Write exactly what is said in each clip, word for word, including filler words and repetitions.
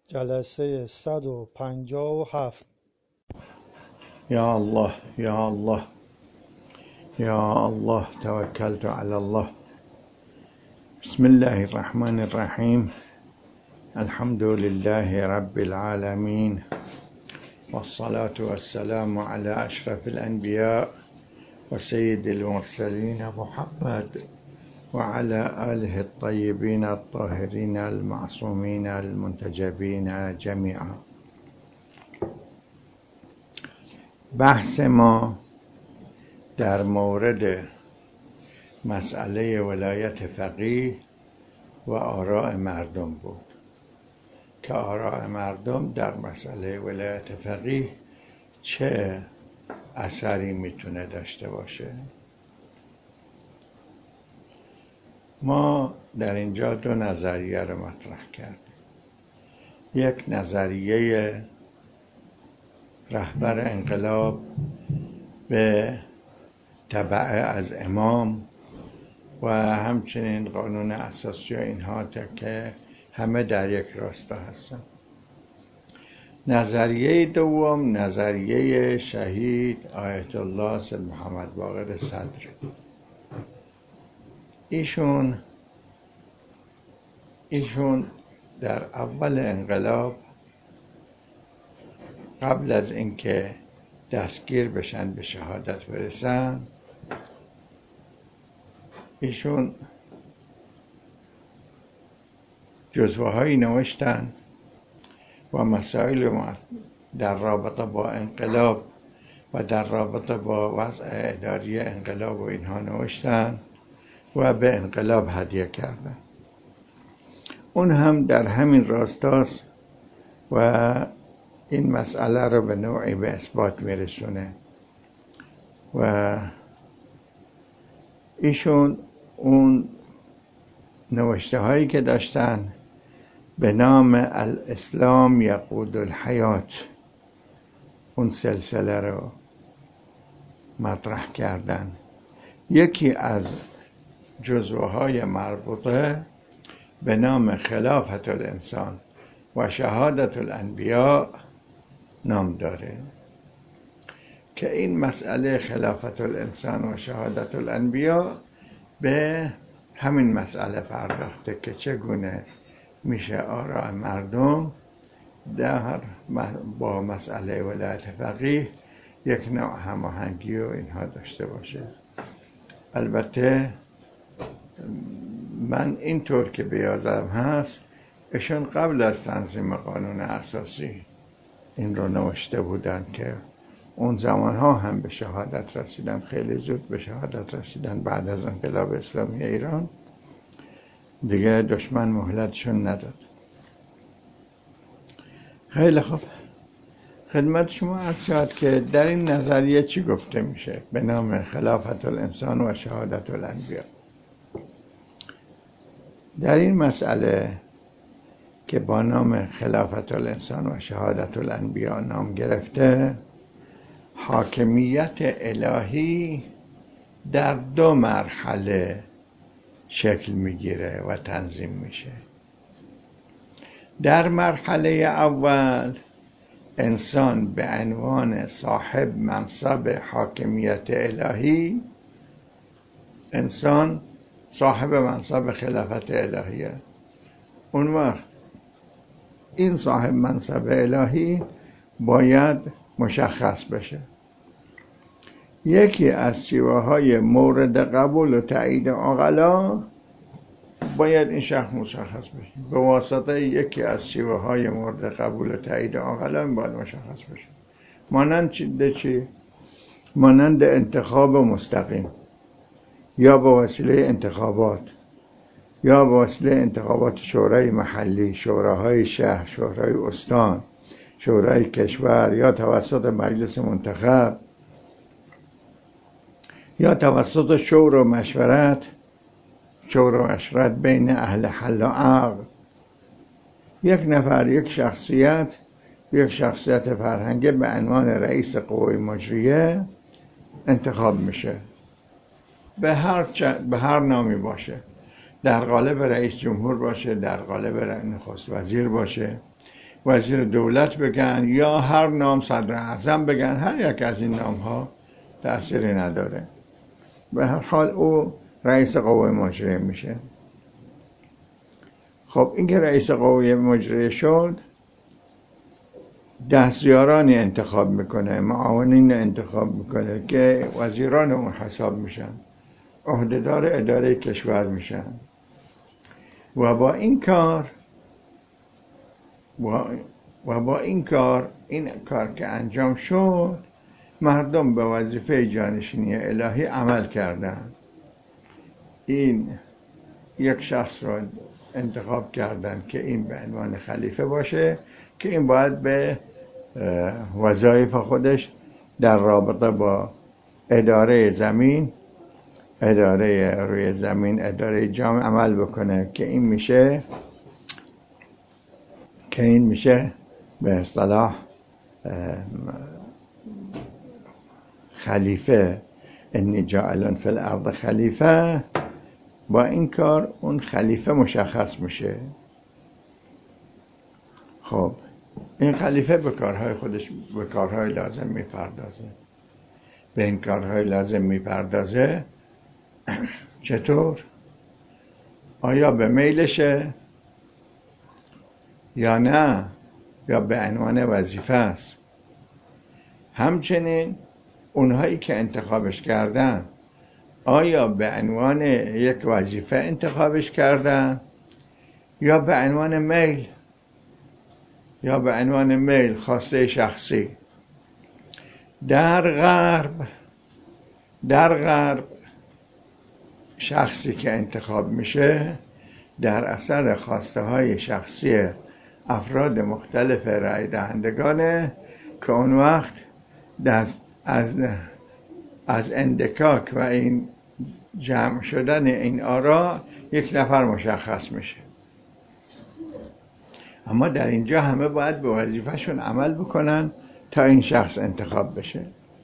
جلسه صد و پنجاه و هفت. یا الله یا الله یا الله توکلت علی الله. بسم الله الرحمن الرحیم. الحمد لله رب العالمین والصلاة والسلام على اشرف الانبیاء و سید المرسلین محمد وعلى آله الطيبين الطاهرين المعصومين المنتجبين جميعا. بحث ما در مورد مسئله ولایت فقیه و آراء مردم بود که آراء مردم در مسئله ولایت فقیه چه اثری میتونه داشته باشه. ما در اینجا دو نظریه رو مطرح کردیم. یک نظریه رهبر انقلاب به تبع از امام و همچنین قانون اساسی و اینها که همه در یک راستا هستن. نظریه دوم نظریه شهید آیت الله سید محمد باقر صدر. ایشون ایشون در اول انقلاب قبل از اینکه دستگیر بشن به شهادت برسن، ایشون جزوه هایی نوشتن و مسائل در رابطه با انقلاب و در رابطه با وضع اداری انقلاب و اینها نوشتن و به انقلاب هدیه کردن. اون هم در همین راستاست و این مسئله رو به نوعی به اثبات میرسونه و ایشون اون نوشته هایی که داشتن به نام الاسلام یقود الحیات، اون سلسله رو مطرح کردن. یکی از جزوه های مربوطه به نام خلافت الانسان و شهادت الانبیاء نام داره که این مسئله خلافت الانسان و شهادت الانبیاء به همین مسئله پرداخته که چگونه میشه آراء مردم در با مسئله ولایت فقیه یک نوع هماهنگی و اینها داشته باشه. البته من اینطور که بیازم هست، ایشون قبل از تنظیم قانون اساسی این رو نوشته بودن که اون زمانها هم به شهادت رسیدن، خیلی زود به شهادت رسیدن. بعد از انقلاب اسلامی ایران دیگه دشمن مهلتشون نداد. خیلی خوب، خدمت شما عرض شد که در این نظریه چی گفته میشه به نام خلافت الانسان و شهادت الانبیاء. در این مسئله که با نام خلافت الانسان و شهادت الانبیاء نام گرفته، حاکمیت الهی در دو مرحله شکل میگیره و تنظیم میشه. در مرحله اول انسان به عنوان صاحب منصب حاکمیت الهی، انسان صاحب منصب خلافت الهیه. اون وقت این صاحب منصب الهی باید مشخص بشه. یکی از شیوه های مورد قبول و تایید عقلا باید این شخص مشخص بشه. به واسطه یکی از شیوه های مورد قبول و تایید عقلا باید مشخص بشه. مانند چی؟ چی؟ مانند انتخاب مستقیم یا به وسیله انتخابات یا به وسیله انتخابات شورای محلی، شوراهای شهر، شورای استان، شورای کشور، یا توسط مجلس منتخب، یا توسط شور و مشورت شور و مشورت بین اهل حل و عقد. یک نفر، یک شخصیت یک شخصیت فرهنگی به عنوان رئیس قوه مجریه انتخاب میشه، به هر چه به هر نامی باشه، در قالب رئیس جمهور باشه، در قالب نخست وزیر باشه، وزیر دولت بگن یا هر نام صدر اعظم بگن، هر یک از این نام ها تأثیری نداره. به هر حال او رئیس قوه مجریه میشه. خب این که رئیس قوه مجریه شد، دستیارانی انتخاب میکنه، معاونین انتخاب میکنه که وزیران اون حساب میشن، عهدهدار اداره کشور میشن. و با این کار و با این کار این کار که انجام شد، مردم به وظیفه جانشینی الهی عمل کردند. این یک شخص را انتخاب کردند که این به عنوان خلیفه باشه، که این باید به وظایف خودش در رابطه با اداره زمین، اداره روی زمین، اداره جامع عمل بکنه، که این میشه که این میشه به اصطلاح خلیفه. انی جاعل فی الارض خلیفه. با این کار اون خلیفه مشخص میشه. خب این خلیفه به کارهای خودش به کارهای لازم میپردازه. به این کارهای لازم میپردازه چطور؟ آیا به میلشه یا نه، یا به عنوان وظیفه است؟ همچنین اونهایی که انتخابش کردن، آیا به عنوان یک وظیفه انتخابش کردن یا به عنوان میل، یا به عنوان میل خواسته شخصی؟ در غرب در غرب شخصی که انتخاب میشه در اثر خواسته های شخصی افراد مختلف رای دهندگانه، که اون وقت از از از اندکاک و این جمع شدن این آرا یک نفر مشخص میشه. اما در اینجا همه باید به وظیفهشون عمل بکنن تا این شخص انتخاب بشه.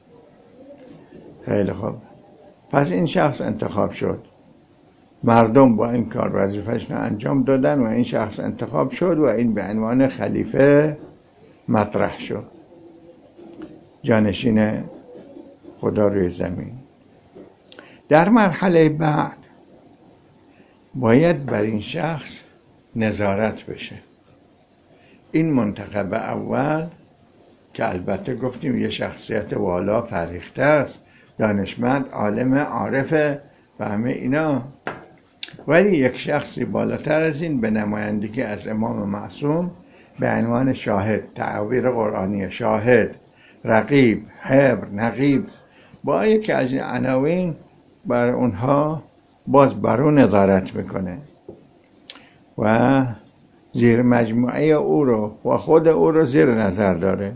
خیلی خوب، پس این شخص انتخاب شد، مردم با این کار وظیفهشون انجام دادن و این شخص انتخاب شد و این به عنوان خلیفه مطرح شد، جانشین خدا روی زمین. در مرحله بعد باید بر این شخص نظارت بشه. این منتخب اول که البته گفتیم یه شخصیت والا فرهیخته است، دانشمند، عالم، عارف و همه اینا، ولی یک شخصی بالاتر از این به نمایندگی از امام معصوم به عنوان شاهد، تعبیر قرآنی شاهد، رقیب، حبر، نقیب، با یکی از این عناوین بر اونها باز برو نظارت میکنه و زیر مجموعه او رو و خود او رو زیر نظر داره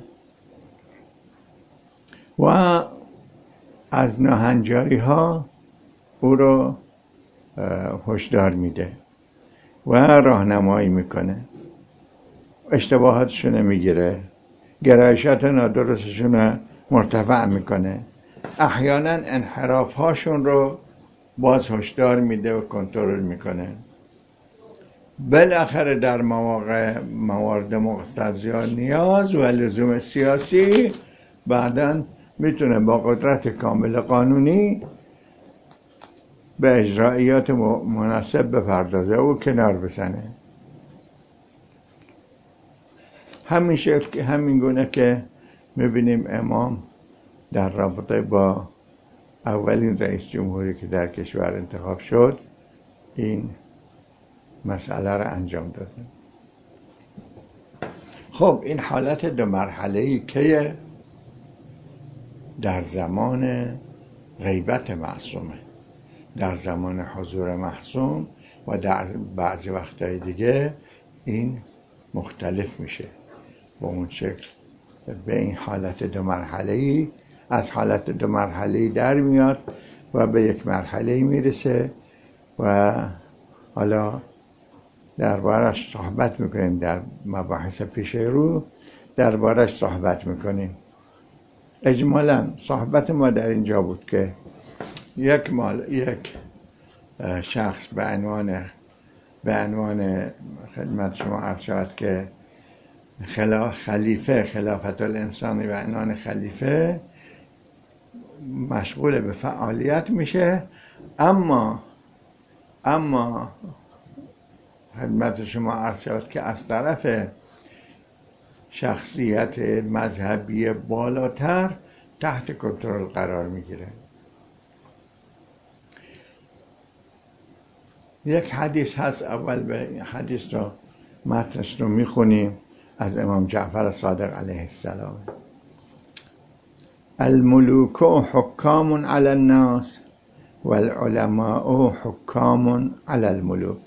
و از ناهنجاری ها او رو هشدار میده و راهنمایی میکنه، اشتباهاتشون میگیره، گرایشات نادرستشون مرتفع میکنه، احیانا انحراف هاشون رو باز هشدار میده و کنترل میکنه. بالاخره در مواقع موارد مقتضی نیاز و لزوم سیاسی بعداً میتونه با قدرت کامل قانونی به اجرائیات مناسب بپردازه و کنار بزنه. همین شکل، همین گونه که میبینیم امام در رابطه با اولین رئیس جمهوری که در کشور انتخاب شد این مسئله را انجام داده. خب این حالت دو مرحله‌ای که در زمان غیبت معصومه، در زمان حضور معصوم و در بعضی وقتهای دیگه این مختلف میشه. با اون شکل به این حالت دو مرحله‌ای، از حالت دو مرحله‌ای در میاد و به یک مرحله‌ای میرسه و حالا دربارش صحبت میکنیم. در مباحث پیش رو دربارش صحبت میکنیم. اجمالا صحبت ما در اینجا بود که یک مال یک شخص به عنوان به عنوان خدمت شما عرض شود که خلا خلیفه خلافت الانسانی و عنوان خلیفه مشغول به فعالیت میشه، اما اما خدمت شما عرض شد که از طرف شخصیت مذهبی بالاتر تحت کنترل قرار میگیره. یک حدیث هست، اول به حدیث رو متنش رو میخونیم، از امام جعفر صادق علیه السلام. الملوک حکام علی الناس والعلماء حکام علی الملوک.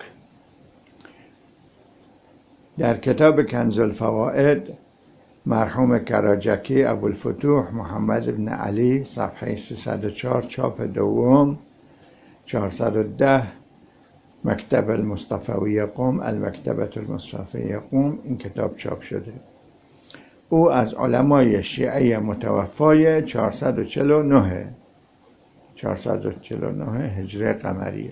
در کتاب کنز الفوائد مرحوم کراجکی ابوالفتوح محمد بن علی صفحه سیصد و چهار چاپ دوم چهارصد و ده مکتب المصطفوی قم المکتبة المصطفوی قم این کتاب چاپ شده. او از علمای شیعه متوفای چهارصد و چهل و نه چهارصد و چهل و نه هجری قمریه.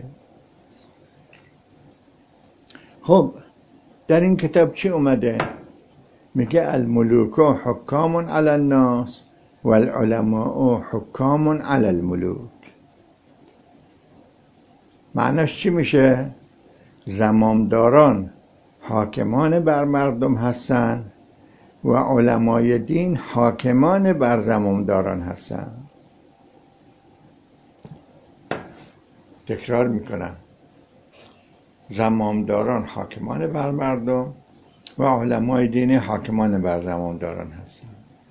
خب در این کتاب چی اومده؟ میگه الملوک حکام علی الناس والعلماء حکام علی الملوک. معناش چی میشه؟ زمامداران حاکمان بر مردم هستن و علمای دین حاکمان بر زمامداران هستن. تکرار میکنم، زمامداران حاکمان بر مردم و علمای دین حاکمان بر زمامداران هستن.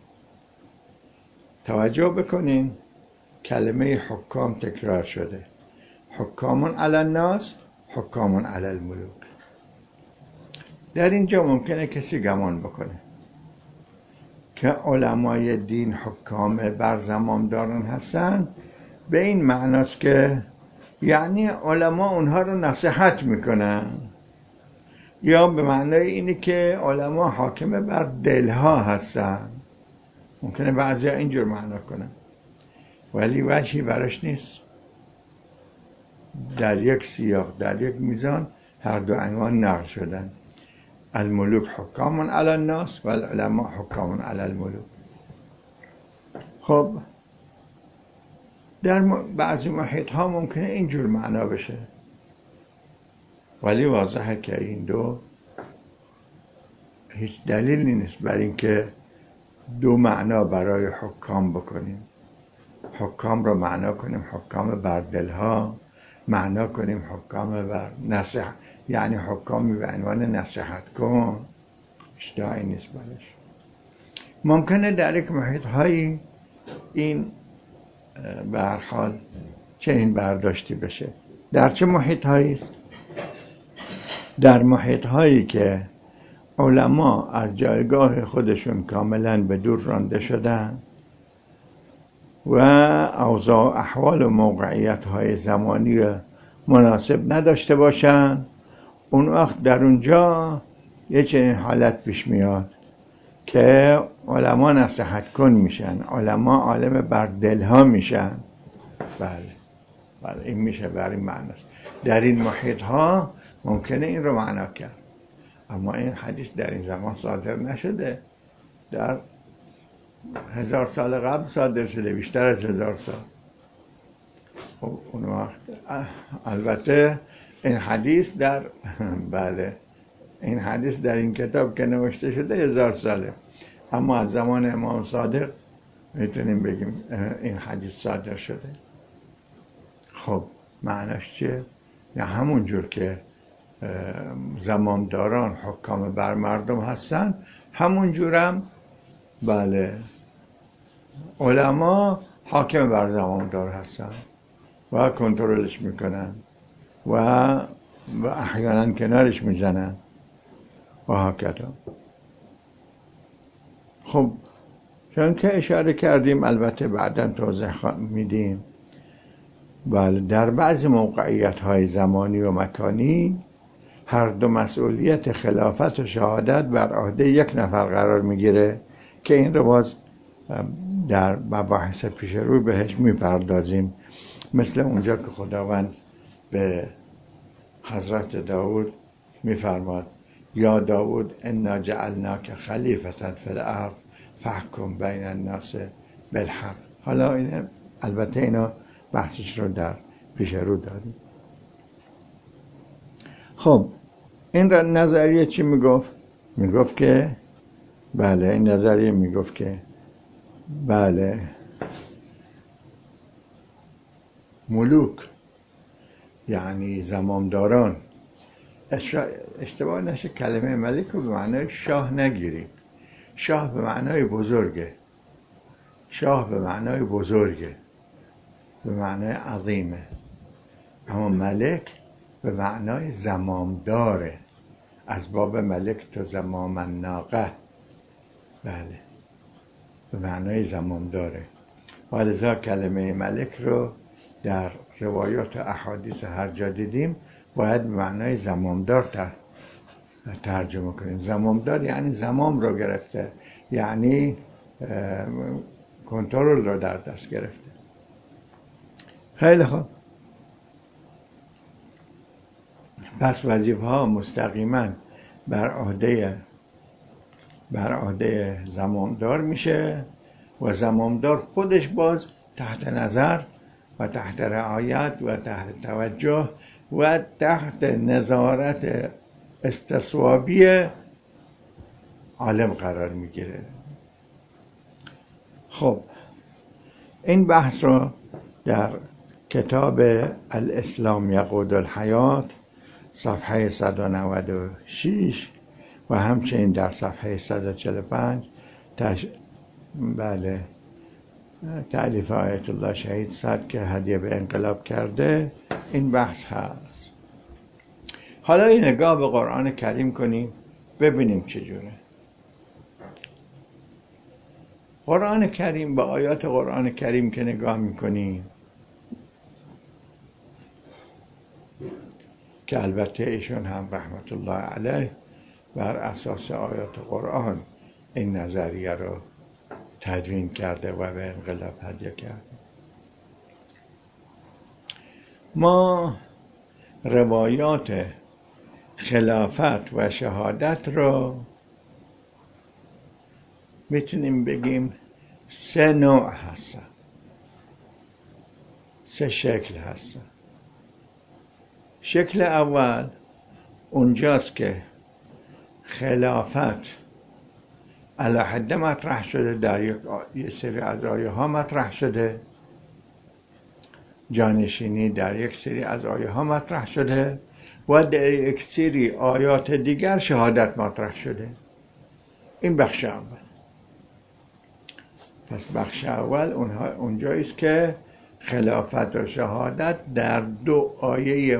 توجه بکنین کلمه حکام تکرار شده، حکامون علی الناس حکامون علی الملوک. در اینجا ممکنه کسی گمان بکنه که علمای دین حکام بر زمامداران هستن، به این معناست که یعنی علما اونها رو نصیحت میکنن، یا به معنای اینه که علما حاکم بر دلها هستن. ممکنه بعضی اینجور معنا کنن، ولی وجهی براش نیست. در یک سیاق، در یک میزان هر دو عنوان نقل شدن. الملوک حکام علی الناس و العلماء حکام علی الملوک. خب در بعضی محیط ها ممکنه اینجور معنا بشه، ولی واضحه که این دو هیچ دلیلی نیست بر اینکه دو معنا برای حکام بکنیم. حکام رو معنا کنیم حکام بر دلها، معنا کنیم حکام بر نصیحت، یعنی حکامی به عنوان نصیحت کن، اشتهایی نیست برش. ممکنه در یک محیط هایی این به هر حال چنین برداشتی بشه. در چه محیط هایی است؟ در محیط هایی که علما از جایگاه خودشون کاملا به دور رانده شدن و اوضاع احوال و موقعیت های زمانی مناسب نداشته باشن، اون وقت در اونجا یه چنین حالت پیش میاد که علما نصیحت کن میشن، علما عالم بر دلها میشن. بله بله این میشه بر این معناست. در این محیط ها ممکنه این رو معنا کرد، اما این حدیث در این زمان صادر نشده، در هزار سال قبل صادر شده، بیشتر از هزار سال. خب اون وقت البته این حدیث در بله این حدیث در این کتاب که نوشته شده هزار ساله، اما از زمان امام صادق میتونیم بگیم این حدیث صادر شده. خب معناش چیه؟ یا همون جور که زمامداران حکام بر مردم هستن، همون جورم بله علما حاکم بر زمامدار هستن و کنترلش میکنن و و احیانا کنارش میزنن و هکذا. خب چون که اشاره کردیم، البته بعداً توضیح میدیم، بله در بعضی موقعیت های زمانی و مکانی هر دو مسئولیت خلافت و شهادت بر عهده یک نفر قرار میگیره که این رو باز در مباحث پیش روی بهش میپردازیم، مثل اونجا که خداوند به حضرت داود میفرماد یا داود انا جعلناک خلیفة فی الارض فاحکم بین الناس بالحق. حالا این البته اینا بحثش رو در پیش رو داریم. خب این نظریه چی میگفت؟ میگفت که بله این نظریه میگفت که بله ملوک یعنی زمامداران، اشتباه نشه کلمه ملک رو به معنای شاه نگیریم. شاه به معنای بزرگه، شاه به معنای بزرگه، به معنای عظیمه، اما ملک به معنای زمامداره، از باب ملک تو زمام الناقه، بله به معنای زمامداره. ولذا کلمه ملک رو در روایات و احادیث هر جا دیدیم باید به معنای زمامدار ترجمه کنیم. زمامدار یعنی زمام رو گرفته، یعنی کنترل رو در دست گرفته. خیلی خوب، پس وظیفه ها مستقیما بر عهده بر عهده زمامدار میشه و زمامدار خودش باز تحت نظر و تحت رعایت و تحت توجه و تحت نظارت استصوابی عالم قرار میگیره. خب این بحث رو در کتاب الاسلام یقود الحیات صفحه صد و نود و شش و همچنین در صفحه صد و چهل و پنج تش... بله تألیف آیت الله شهید صد که هدیه به انقلاب کرده این بحث هست. حالا این نگاه به قرآن کریم کنیم ببینیم چجوره. قرآن کریم، با آیات قرآن کریم که نگاه میکنیم که البته ایشون هم رحمت الله علیه بر اساس آیات قرآن این نظریه رو تدوین کرده و به انقلاب هدیه کرده. ما روایات خلافت و شهادت رو میتونیم بگیم سه نوع هستن، سه شکل هستن. شکل اول اونجاست که خلافت علی حد مطرح شده، در یک سری از آیه ها مطرح شده، جانشینی در یک سری از آیه ها مطرح شده و در یک سری آیات دیگر شهادت مطرح شده. این بخش اول. پس بخش اول اونجاییست که خلافت و شهادت در دو آیه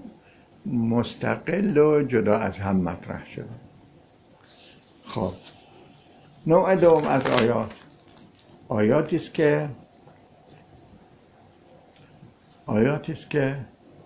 مستقل و جدا از هم مطرح شده. خب نوع دوم از آیات آیاتی است که آیاتی است که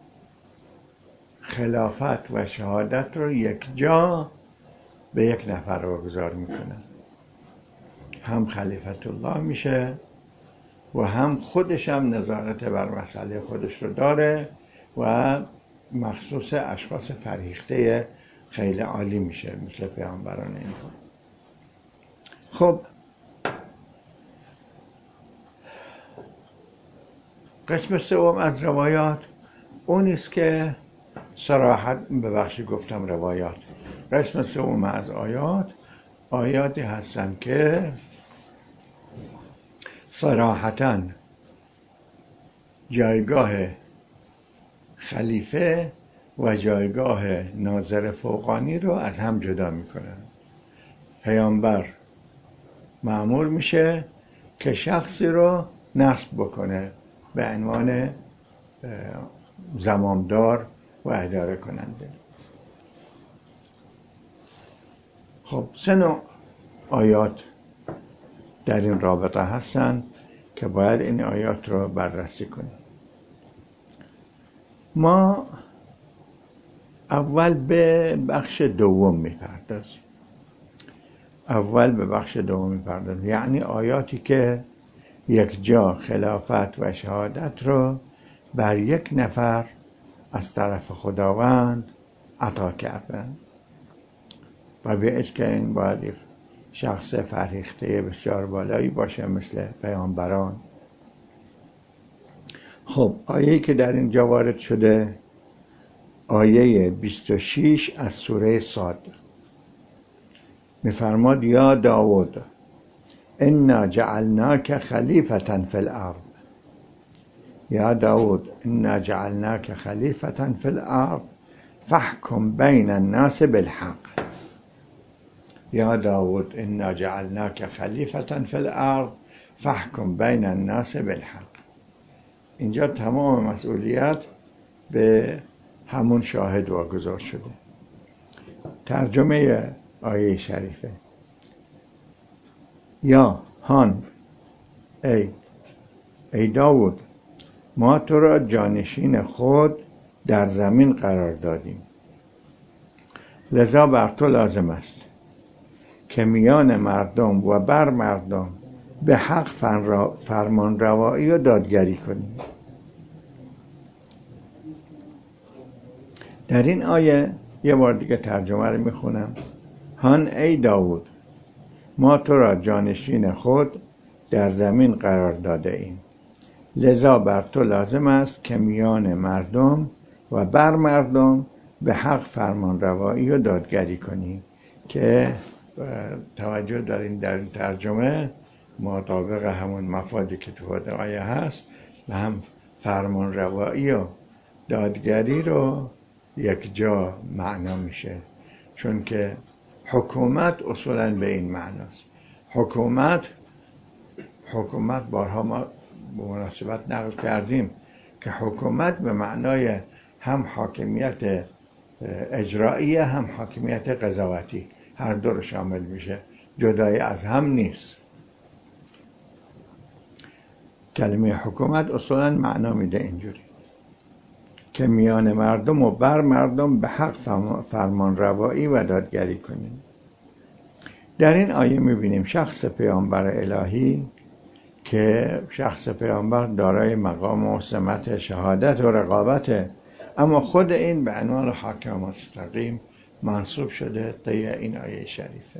خلافت و شهادت رو یک جا به یک نفر واگذار میکنه. هم خلیفت الله میشه و هم خودش هم نظارت بر مسئله خودش رو داره و مخصوص اشخاص فرهیخته خیلی عالی میشه مثل پیامبران اینها. خب قسم سوم از روایات اون است که صراحت، ببخشید گفتم روایات، قسم سوم از آیات آیاتی هستند که صراحتاً جایگاه خلیفه و جایگاه ناظر فوقانی رو از هم جدا میکنن. پیامبر مأمور میشه که شخصی رو نصب بکنه به عنوان زمامدار و اداره کننده. خب سه نوع آیات در این رابطه هستن که باید این آیات رو بررسی کنیم. ما اول به بخش دوم میپردازیم. اول به بخش دوم میپردازیم یعنی آیاتی که یک جا خلافت و شهادت رو بر یک نفر از طرف خداوند عطا کردن. و به که این باید شخص فرهیخته بسیار بالایی باشه مثل پیامبران. خب آیه‌ای که در اینجا وارد شده آیه بیست و شش از سوره صاد میفرماد یا داود انا جعلناک خلیفة فی الارض یا داود انا جعلناک خلیفة فی الارض فاحکم بین الناس بالحق. یا داود انا جعلناک خلیفة فی الارض فاحکم بین الناس بالحق. اینجا تمام مسئولیت به همون شاهد واگذار شده. ترجمه آیه شریفه: یا هان ای ای داود، ما تو را جانشین خود در زمین قرار دادیم، لذا بر تو لازم است که میان مردم و بر مردم به حق فرمان روایی و دادگری کنی. در این آیه یه بار دیگه ترجمه رو میخونم: هان ای داود، ما تو را جانشین خود در زمین قرار داده ایم، لذا بر تو لازم است که میان مردم و بر مردم به حق فرمان روایی و دادگری کنی. که توجه دارین در این ترجمه مطابق همون مفادی که تو خود آیه هست و هم فرمان روایی و دادگری رو یک جا معنا میشه، چون که حکومت اصولا به این معناست. حکومت حکومت بارها ما به مناسبت نقل کردیم که حکومت به معنای هم حاکمیت اجرایی هم حاکمیت قضاوتی، هر دو رو شامل میشه، جدای از هم نیست. کلمه حکومت اصولا معنا میده اینجوری که میان مردم و بر مردم به حق فرمان روایی و دادگری کنیم. در این آیه میبینیم شخص پیامبر الهی که شخص پیامبر دارای مقام و سمت شهادت و رقابته، اما خود این به عنوان حاکم مستقیم منصوب شده طی این آیه شریفه.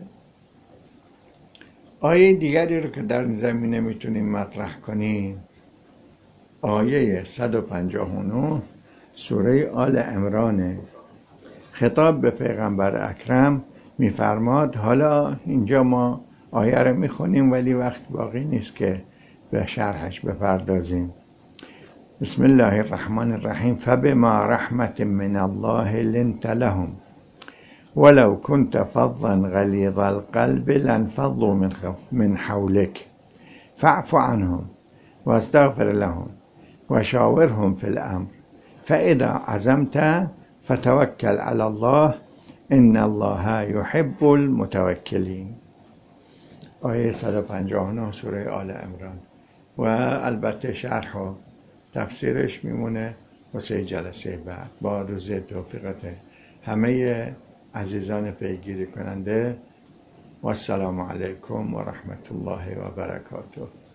آیه دیگری رو که در این زمینه میتونیم مطرح کنیم آیه صد و پنجاه و نه سوره آل عمران. خطاب به پیغمبر اکرم میفرماد، حالا اینجا ما آیه رو میخونیم ولی وقت باقی نیست که به شرحش بپردازیم. بسم الله الرحمن الرحیم: فبما رحمت من الله لنت لهم ولو كنت فظا غلیظ القلب لانفضوا من من حولك فاعف عنهم واستغفر لهم وشاورهم في الامر فاذا عزمت فتوکل علی الله ان الله يحب المتوکلین. آیه صد و پنجاه و نه سوره آل عمران. و البته شرح و تفسیرش میمونه واسه جلسه بعد. با آرزوی توفیقات همه عزیزان پیگیری کننده و السلام علیکم و رحمت الله و برکاته.